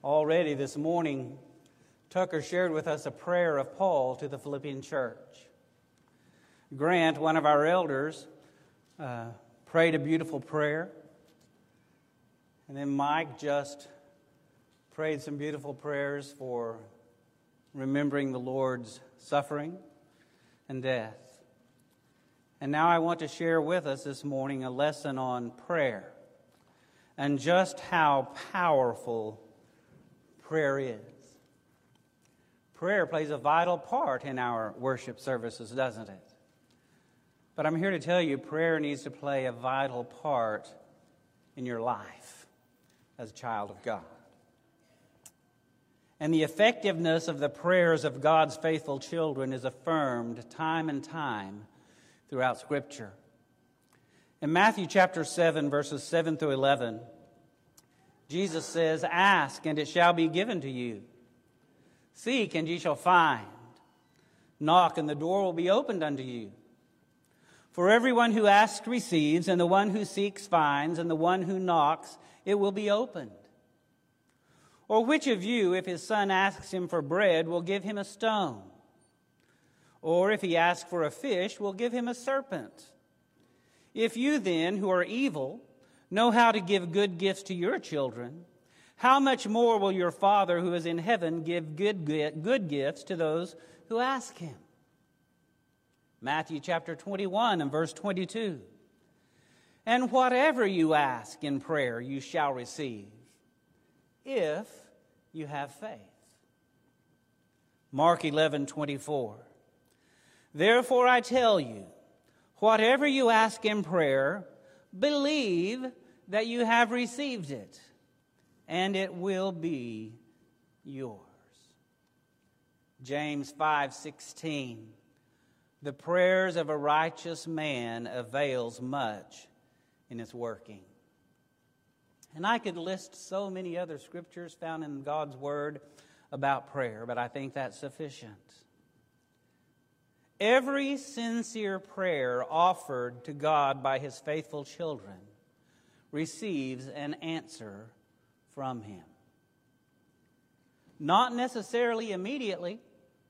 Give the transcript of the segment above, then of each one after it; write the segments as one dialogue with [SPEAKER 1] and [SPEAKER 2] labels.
[SPEAKER 1] Already this morning, Tucker shared with us a prayer of Paul to the Philippian church. Grant, one of our elders, prayed a beautiful prayer. And then Mike just prayed some beautiful prayers for remembering the Lord's suffering and death. And now I want to share with us this morning a lesson on prayer and just how powerful prayer is. Prayer plays a vital part in our worship services, doesn't it? But I'm here to tell you, prayer needs to play a vital part in your life as a child of God. And the effectiveness of the prayers of God's faithful children is affirmed time and time throughout Scripture. In Matthew chapter 7, verses 7 through 11, Jesus says, "Ask, and it shall be given to you. Seek, and ye shall find. Knock, and the door will be opened unto you. For everyone who asks receives, and the one who seeks finds, and the one who knocks it will be opened. Or which of you, if his son asks him for bread, will give him a stone? Or if he asks for a fish, will give him a serpent? If you then, who are evil, know how to give good gifts to your children, how much more will your Father who is in heaven give good gifts to those who ask him?" Matthew chapter 21 and verse 22. "And whatever you ask in prayer, you shall receive, if you have faith." Mark 11:24. "Therefore I tell you, whatever you ask in prayer, believe that you have received it, and it will be yours." James 5:16. "The prayers of a righteous man avails much in its working." And I could list so many other scriptures found in God's Word about prayer, but I think that's sufficient. Every sincere prayer offered to God by His faithful children receives an answer from Him. Not necessarily immediately,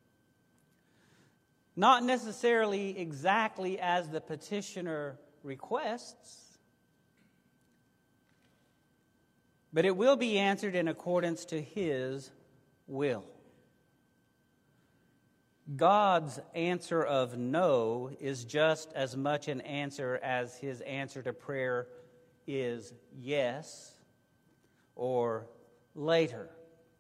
[SPEAKER 1] not necessarily exactly as the petitioner requests, but it will be answered in accordance to His will. God's answer of no is just as much an answer as His answer to prayer is yes or later.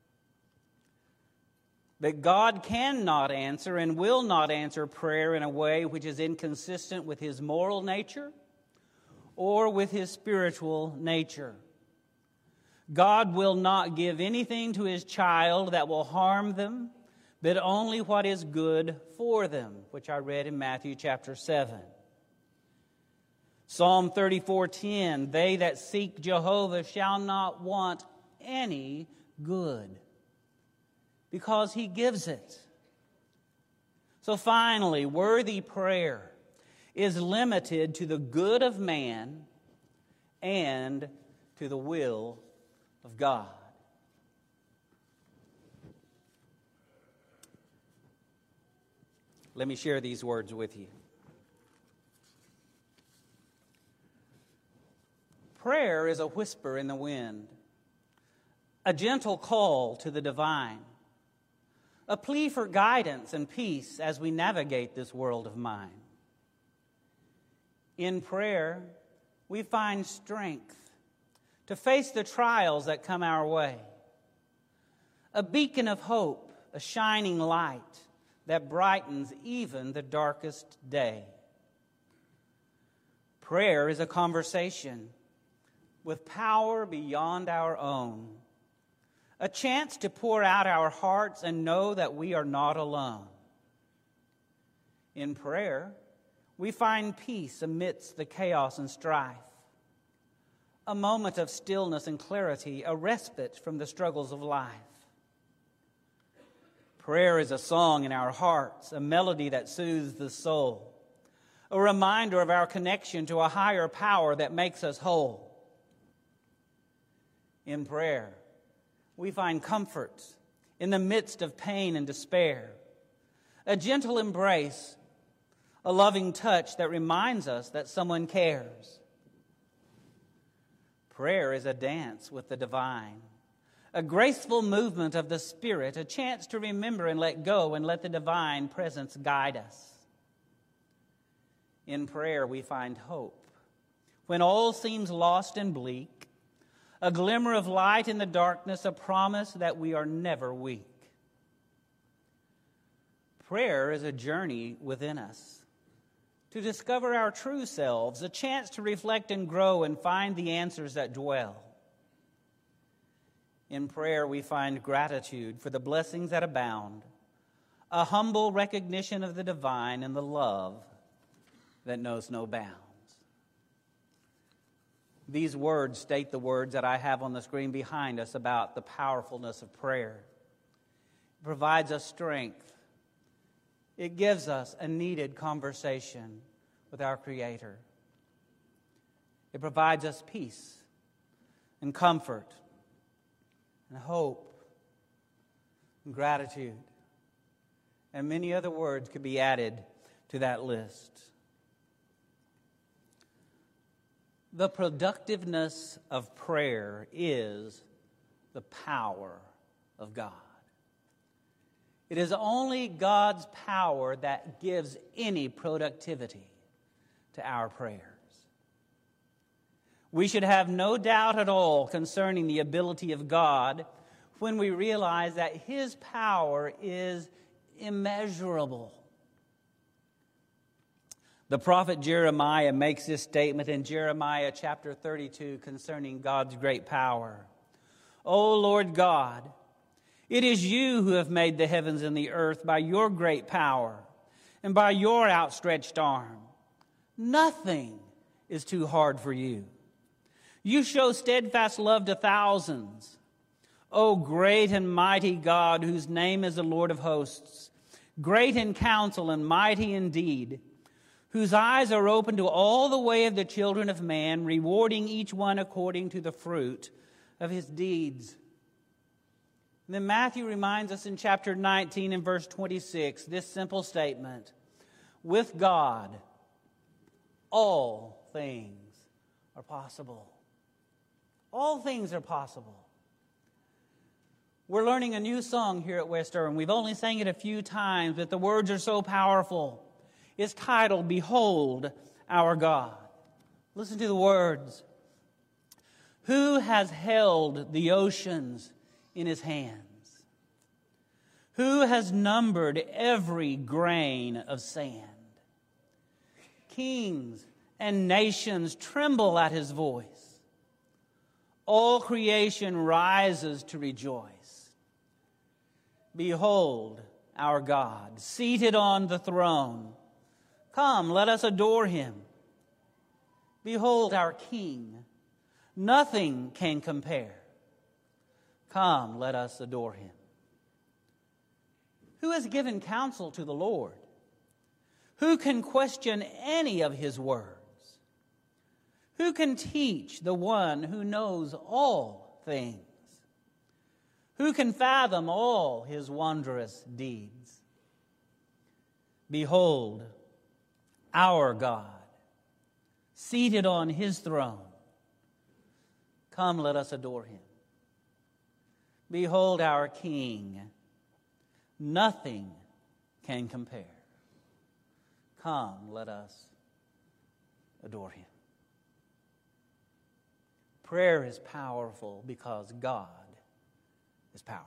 [SPEAKER 1] But God cannot answer and will not answer prayer in a way which is inconsistent with His moral nature or with His spiritual nature. God will not give anything to His child that will harm them, but only what is good for them, which I read in Matthew chapter 7. Psalm 34:10, "They that seek Jehovah shall not want any good, because He gives it." So finally, worthy prayer is limited to the good of man and to the will of God. Let me share these words with you. Prayer is a whisper in the wind, a gentle call to the divine, a plea for guidance and peace as we navigate this world of mine. In prayer, we find strength to face the trials that come our way, a beacon of hope, a shining light that brightens even the darkest day. Prayer is a conversation with power beyond our own, a chance to pour out our hearts and know that we are not alone. In prayer, we find peace amidst the chaos and strife, a moment of stillness and clarity, a respite from the struggles of life. Prayer is a song in our hearts, a melody that soothes the soul, a reminder of our connection to a higher power that makes us whole. In prayer, we find comfort in the midst of pain and despair, a gentle embrace, a loving touch that reminds us that someone cares. Prayer is a dance with the divine, a graceful movement of the Spirit, a chance to remember and let go and let the divine presence guide us. In prayer, we find hope. When all seems lost and bleak, a glimmer of light in the darkness, a promise that we are never weak. Prayer is a journey within us to discover our true selves, a chance to reflect and grow and find the answers that dwell. In prayer, we find gratitude for the blessings that abound, a humble recognition of the divine and the love that knows no bounds. These words state the words that I have on the screen behind us about the powerfulness of prayer. It provides us strength. It gives us a needed conversation with our Creator. It provides us peace and comfort and hope and gratitude. And many other words could be added to that list. The productiveness of prayer is the power of God. It is only God's power that gives any productivity to our prayers. We should have no doubt at all concerning the ability of God when we realize that His power is immeasurable. The prophet Jeremiah makes this statement in Jeremiah chapter 32 concerning God's great power. O Lord God, it is you who have made the heavens and the earth by your great power and by your outstretched arm. Nothing is too hard for you. You show steadfast love to thousands. O great and mighty God, whose name is the Lord of hosts, great in counsel and mighty in deed, whose eyes are open to all the way of the children of man, rewarding each one according to the fruit of his deeds. And then Matthew reminds us in chapter 19 and verse 26, this simple statement: with God, all things are possible. All things are possible. We're learning a new song here at West Irwin. We've only sang it a few times, but the words are so powerful. It's titled, Behold Our God. Listen to the words. Who has held the oceans in his hands? Who has numbered every grain of sand? Kings and nations tremble at his voice. All creation rises to rejoice. Behold our God, seated on the throne. Come, let us adore him. Behold our King. Nothing can compare. Come, let us adore him. Who has given counsel to the Lord? Who can question any of his words? Who can teach the one who knows all things? Who can fathom all his wondrous deeds? Behold, our God, seated on his throne. Come, let us adore him. Behold our King. Nothing can compare. Come, let us adore him. Prayer is powerful because God is powerful.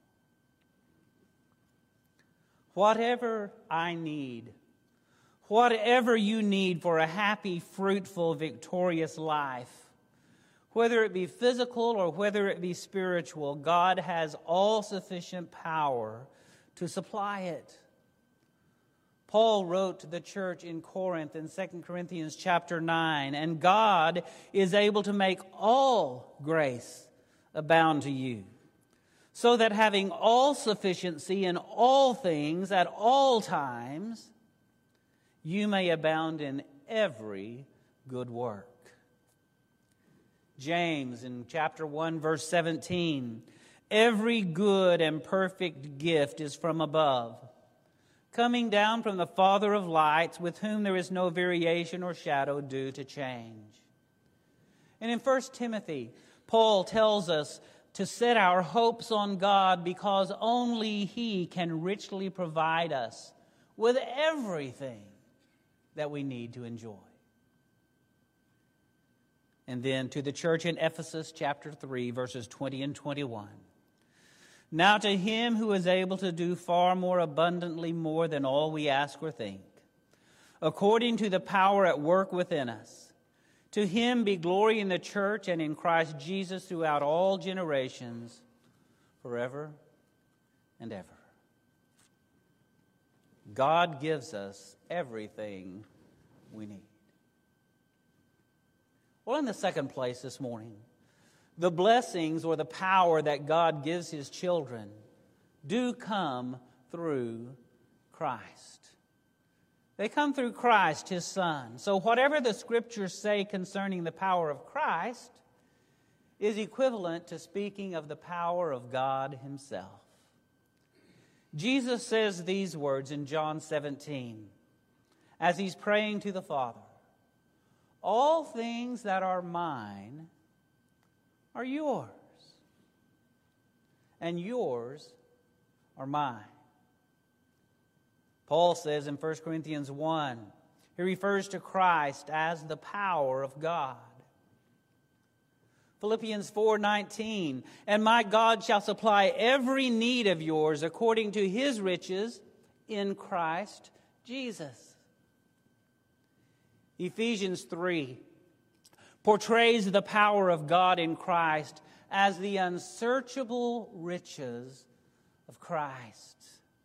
[SPEAKER 1] Whatever I need, whatever you need for a happy, fruitful, victorious life, whether it be physical or whether it be spiritual, God has all sufficient power to supply it. Paul wrote to the church in Corinth in 2 Corinthians chapter 9, and God is able to make all grace abound to you, so that having all sufficiency in all things at all times, you may abound in every good work. James in chapter 1 verse 17, Every good and perfect gift is from above, coming down from the Father of lights, with whom there is no variation or shadow due to change. And in 1 Timothy, Paul tells us to set our hopes on God because only He can richly provide us with everything that we need to enjoy. And then to the church in Ephesus, chapter 3, verses 20 and 21. Now to Him who is able to do far more abundantly more than all we ask or think, according to the power at work within us, to Him be glory in the church and in Christ Jesus throughout all generations, forever and ever. God gives us everything we need. Well, in the second place this morning, the blessings or the power that God gives His children do come through Christ. They come through Christ, His Son. So whatever the Scriptures say concerning the power of Christ is equivalent to speaking of the power of God Himself. Jesus says these words in John 17 as He's praying to the Father. All things that are mine are yours, and yours are mine. Paul says in 1 Corinthians 1, he refers to Christ as the power of God. Philippians 4:19, and my God shall supply every need of yours according to His riches in Christ Jesus. Ephesians 3 portrays the power of God in Christ as the unsearchable riches of Christ.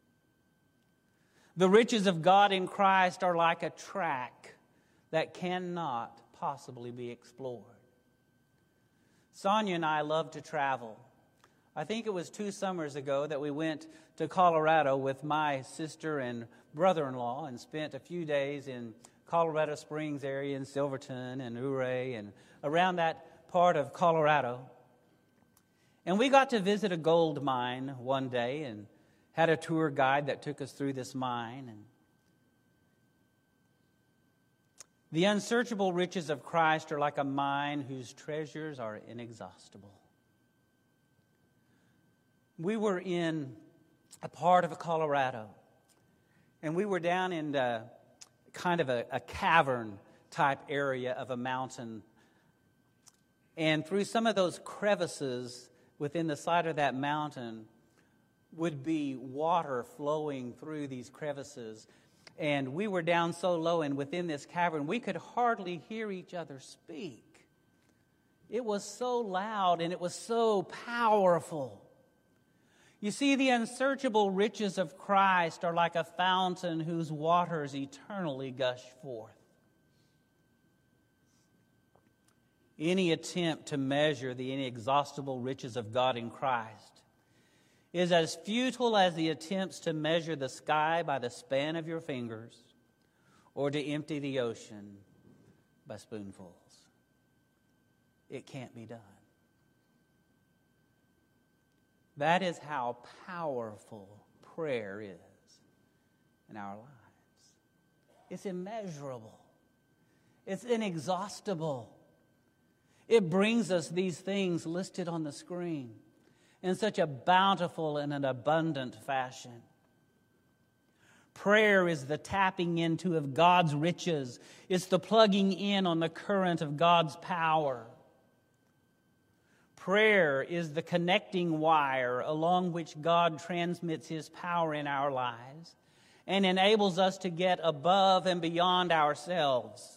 [SPEAKER 1] The riches of God in Christ are like a track that cannot possibly be explored. Sonia and I love to travel. I think it was 2 summers ago that we went to Colorado with my sister and brother-in-law and spent a few days in Colorado Springs area in Silverton and Ouray and around that part of Colorado. And we got to visit a gold mine one day and had a tour guide that took us through this mine. And the unsearchable riches of Christ are like a mine whose treasures are inexhaustible. We were in a part of Colorado, and we were down in kind of a cavern type area of a mountain. And through some of those crevices within the side of that mountain would be water flowing through these crevices. And we were down so low and within this cavern, we could hardly hear each other speak. It was so loud and it was so powerful. You see, the unsearchable riches of Christ are like a fountain whose waters eternally gush forth. Any attempt to measure the inexhaustible riches of God in Christ is as futile as the attempts to measure the sky by the span of your fingers or to empty the ocean by spoonfuls. It can't be done. That is how powerful prayer is in our lives. It's immeasurable. It's inexhaustible. It brings us these things listed on the screen in such a bountiful and an abundant fashion. Prayer is the tapping into of God's riches. It's the plugging in on the current of God's power. Prayer is the connecting wire along which God transmits His power in our lives and enables us to get above and beyond ourselves.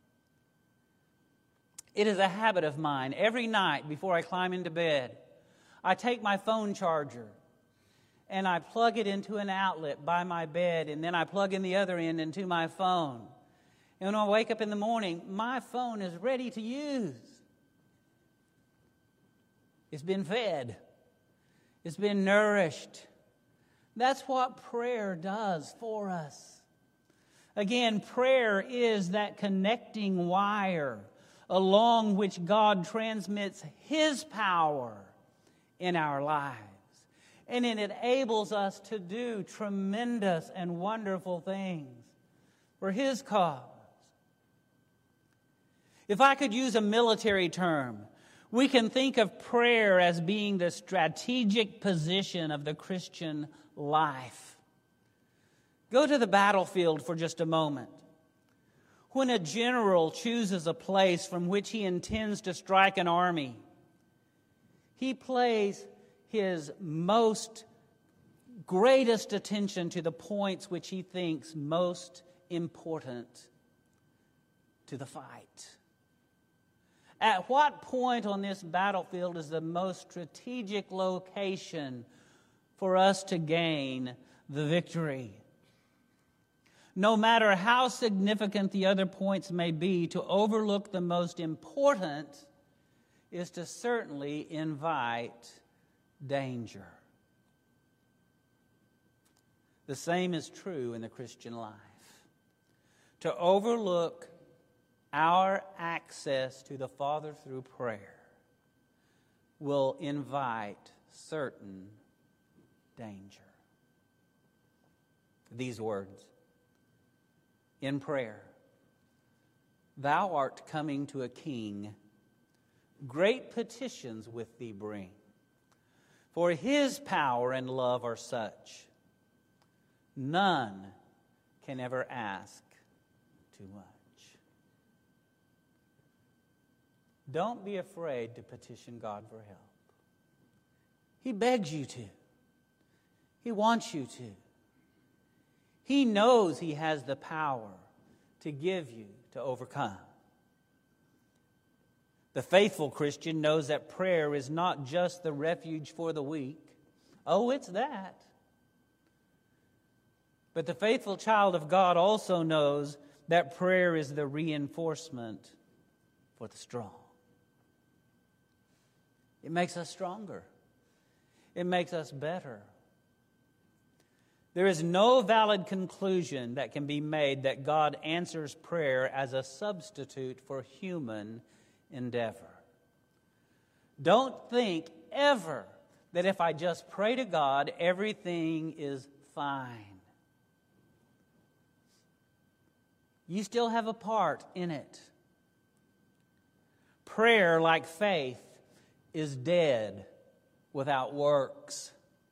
[SPEAKER 1] It is a habit of mine. Every night before I climb into bed, I take my phone charger and I plug it into an outlet by my bed, and then I plug in the other end into my phone. And when I wake up in the morning, my phone is ready to use. It's been fed. It's been nourished. That's what prayer does for us. Again, prayer is that connecting wire along which God transmits His power in our lives. And it enables us to do tremendous and wonderful things for His cause. If I could use a military term, we can think of prayer as being the strategic position of the Christian life. Go to the battlefield for just a moment. When a general chooses a place from which he intends to strike an army, he pays his greatest attention to the points which he thinks most important to the fight. At what point on this battlefield is the most strategic location for us to gain the victory? No matter how significant the other points may be, to overlook the most important is to certainly invite danger. The same is true in the Christian life. To overlook our access to the Father through prayer will invite certain danger. These words, in prayer, thou art coming to a king, great petitions with thee bring, for his power and love are such, none can ever ask too much. Don't be afraid to petition God for help. He begs you to. He wants you to. He knows He has the power to give you to overcome. The faithful Christian knows that prayer is not just the refuge for the weak. Oh, it's that. But the faithful child of God also knows that prayer is the reinforcement for the strong. It makes us stronger. It makes us better. There is no valid conclusion that can be made that God answers prayer as a substitute for human endeavor. Don't think ever that if I just pray to God, everything is fine. You still have a part in it. Prayer, like faith, is dead without works.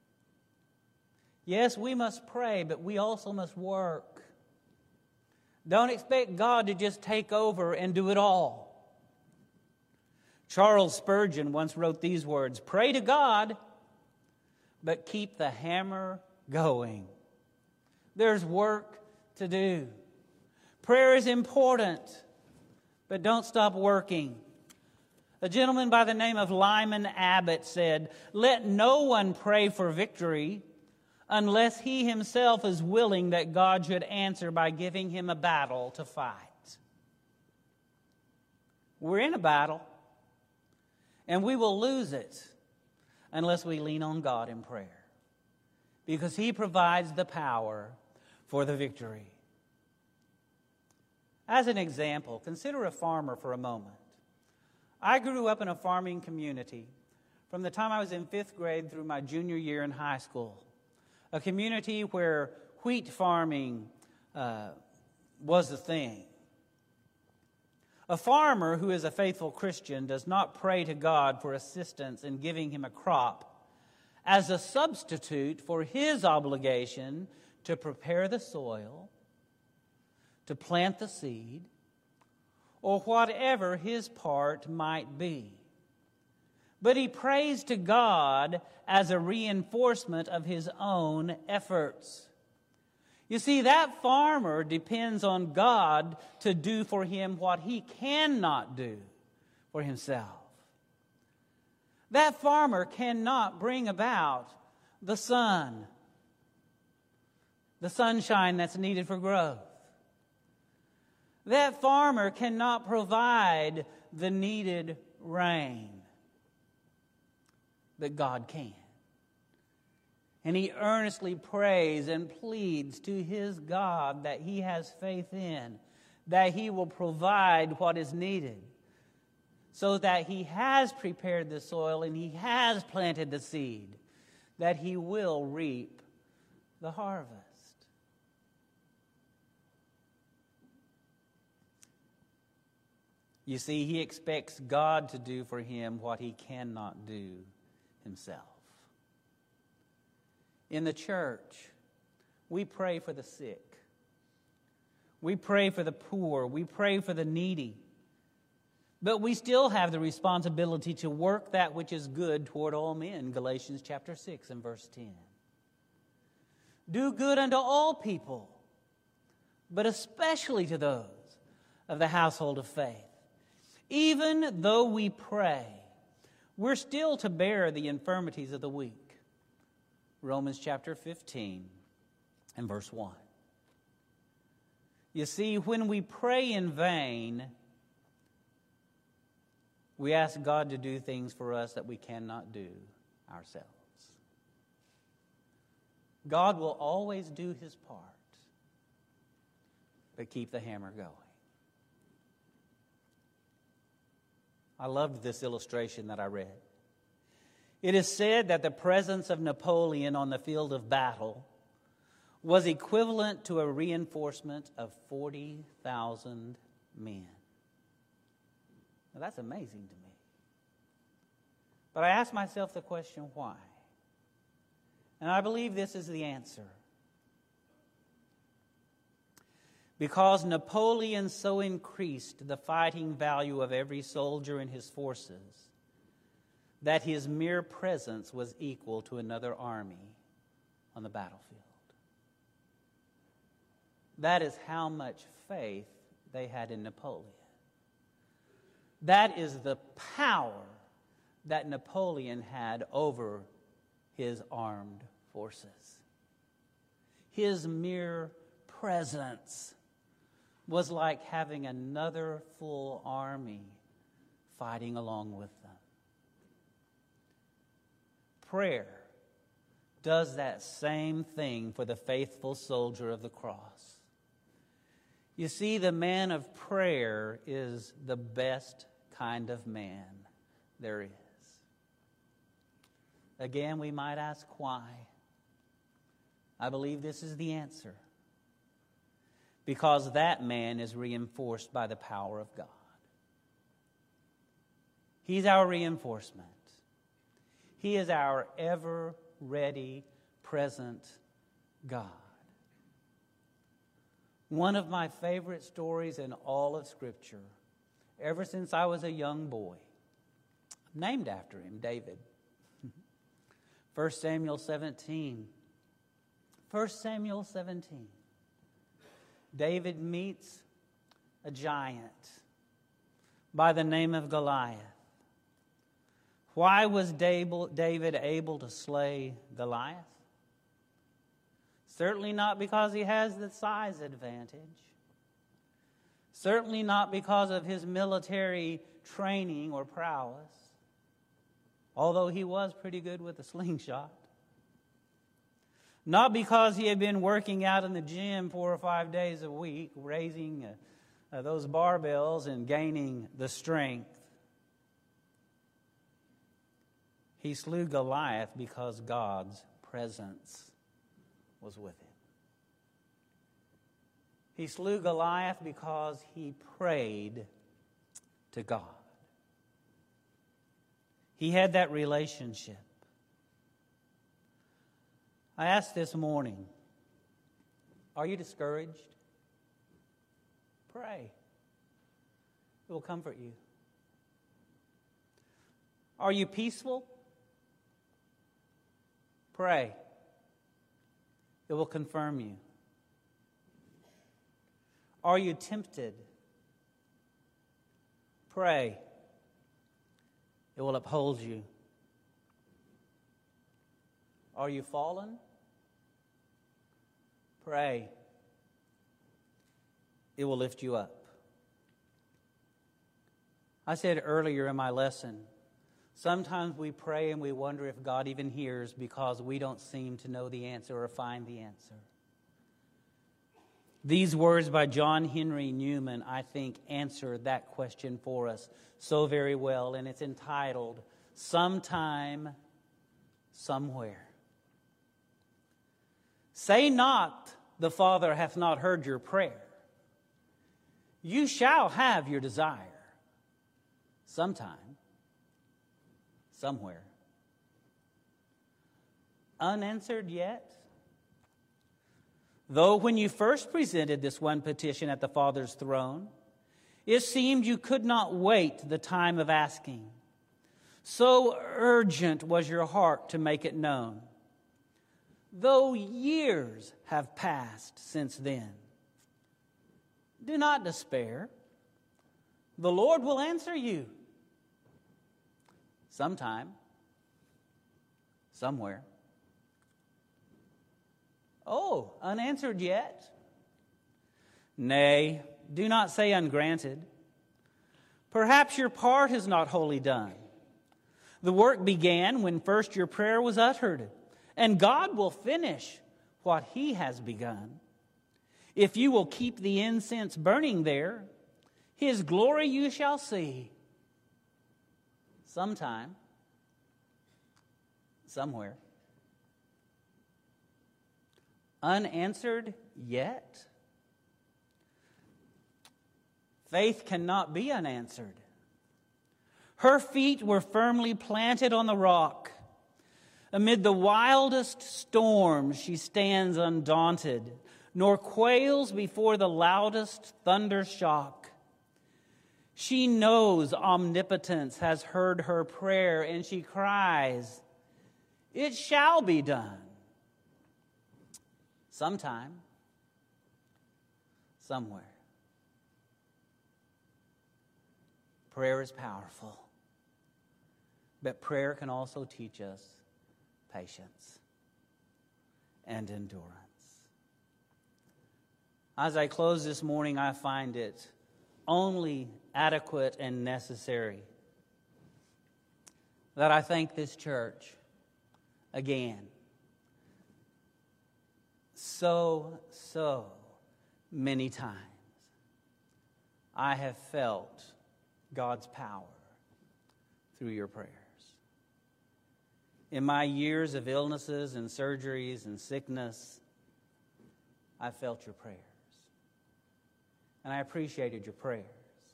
[SPEAKER 1] Yes, we must pray, but we also must work. Don't expect God to just take over and do it all. Charles Spurgeon once wrote these words, "Pray to God, but keep the hammer going." There's work to do. Prayer is important, but don't stop working. A gentleman by the name of Lyman Abbott said, "Let no one pray for victory unless he himself is willing that God should answer by giving him a battle to fight." We're in a battle, and we will lose it unless we lean on God in prayer, because He provides the power for the victory. As an example, consider a farmer for a moment. I grew up in a farming community from the time I was in 5th grade through my junior year in high school. A community where wheat farming was the thing. A farmer who is a faithful Christian does not pray to God for assistance in giving him a crop as a substitute for his obligation to prepare the soil, to plant the seed, or whatever his part might be. But he prays to God as a reinforcement of his own efforts. You see, that farmer depends on God to do for him what he cannot do for himself. That farmer cannot bring about the sunshine that's needed for growth. That farmer cannot provide the needed rain, but God can. And he earnestly prays and pleads to his God that he has faith in, that he will provide what is needed. so that He has prepared the soil and He has planted the seed, that He will reap the harvest. You see, he expects God to do for him what he cannot do himself. In the church, we pray for the sick. We pray for the poor. We pray for the needy. But we still have the responsibility to work that which is good toward all men, Galatians chapter 6 and verse 10. Do good unto all people, but especially to those of the household of faith. Even though we pray, we're still to bear the infirmities of the weak. Romans chapter 15 and verse 1. You see, when we pray in vain, we ask God to do things for us that we cannot do ourselves. God will always do His part, but keep the hammer going. I loved this illustration that I read. It is said that the presence of Napoleon on the field of battle was equivalent to a reinforcement of 40,000 men. Now, that's amazing to me. But I ask myself the question, why? And I believe this is the answer. Because Napoleon so increased the fighting value of every soldier in his forces that his mere presence was equal to another army on the battlefield. That is how much faith they had in Napoleon. That is the power that Napoleon had over his armed forces. His mere presence was like having another full army fighting along with them. Prayer does that same thing for the faithful soldier of the cross. You see, the man of prayer is the best kind of man there is. Again, we might ask why. I believe this is the answer. Because that man is reinforced by the power of God. He's our reinforcement. He is our ever-ready, present God. One of my favorite stories in all of Scripture, ever since I was a young boy, named after him, David. 1 Samuel 17. 1 Samuel 17. David meets a giant by the name of Goliath. Why was David able to slay Goliath? Certainly not because he has the size advantage. Certainly not because of his military training or prowess, although he was pretty good with a slingshot. Not because he had been working out in the gym 4 or 5 days a week, raising those barbells and gaining the strength. He slew Goliath because God's presence was with him. He slew Goliath because he prayed to God. He had that relationship. I asked this morning, are you discouraged? Pray. It will comfort you. Are you peaceful? Pray. It will confirm you. Are you tempted? Pray. It will uphold you. Are you fallen? Pray. It will lift you up. I said earlier in my lesson, sometimes we pray and we wonder if God even hears because we don't seem to know the answer or find the answer. These words by John Henry Newman, I think, answer that question for us so very well, and it's entitled, Sometime, Somewhere. Say not, the Father hath not heard your prayer. You shall have your desire. Sometime, somewhere. Unanswered yet? Though when you first presented this one petition at the Father's throne, it seemed you could not wait the time of asking. So urgent was your heart to make it known. Though years have passed since then, do not despair. The Lord will answer you. Sometime, somewhere. Oh, unanswered yet? Nay, do not say ungranted. Perhaps your part is not wholly done. The work began when first your prayer was uttered, and God will finish what He has begun. If you will keep the incense burning there, His glory you shall see. Sometime, somewhere. Unanswered yet? Faith cannot be unanswered. Her feet were firmly planted on the rock. Amid the wildest storms she stands undaunted, nor quails before the loudest thunder shock. She knows omnipotence has heard her prayer, and she cries, "It shall be done." Sometime, somewhere. Prayer is powerful, but prayer can also teach us patience and endurance. As I close this morning, I find it only adequate and necessary that I thank this church again. So many times I have felt God's power through your prayers. In my years of illnesses and surgeries and sickness, I felt your prayers. And I appreciated your prayers.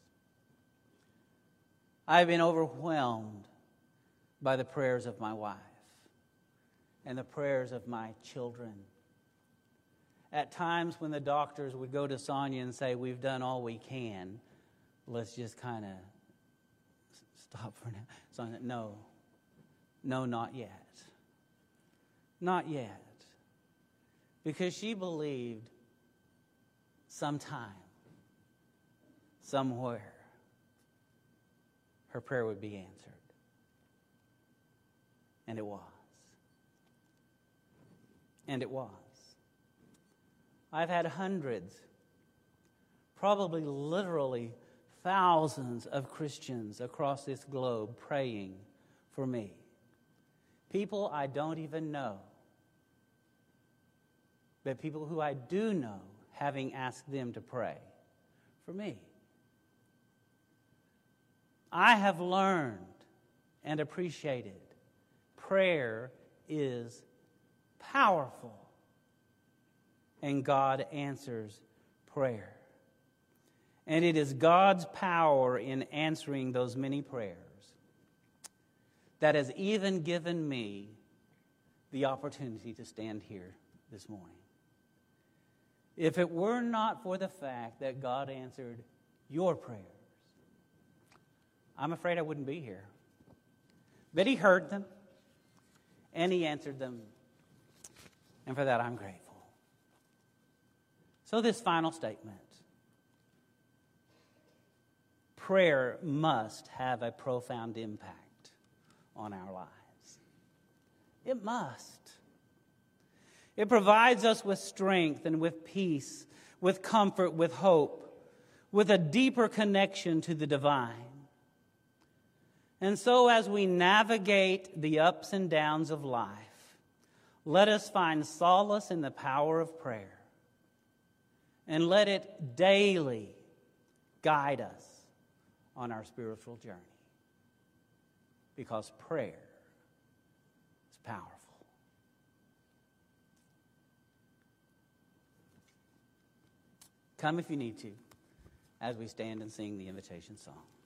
[SPEAKER 1] I've been overwhelmed by the prayers of my wife and the prayers of my children. At times when the doctors would go to Sonia and say, "We've done all we can, let's just kind of stop for now." Sonia, no, not yet. Not yet. Because she believed sometime, somewhere, her prayer would be answered. And it was. And it was. I've had hundreds, probably literally thousands of Christians across this globe praying for me. People I don't even know, but people who I do know having asked them to pray for me. I have learned and appreciated prayer is powerful, and God answers prayer. And it is God's power in answering those many prayers that has even given me the opportunity to stand here this morning. If it were not for the fact that God answered your prayers, I'm afraid I wouldn't be here. But He heard them, and He answered them, and for that I'm grateful. So this final statement. Prayer must have a profound impact on our lives. It must. It provides us with strength and with peace, with comfort, with hope, with a deeper connection to the divine. And so as we navigate the ups and downs of life, let us find solace in the power of prayer and let it daily guide us on our spiritual journey. Because prayer is powerful. Come if you need to, as we stand and sing the invitation song.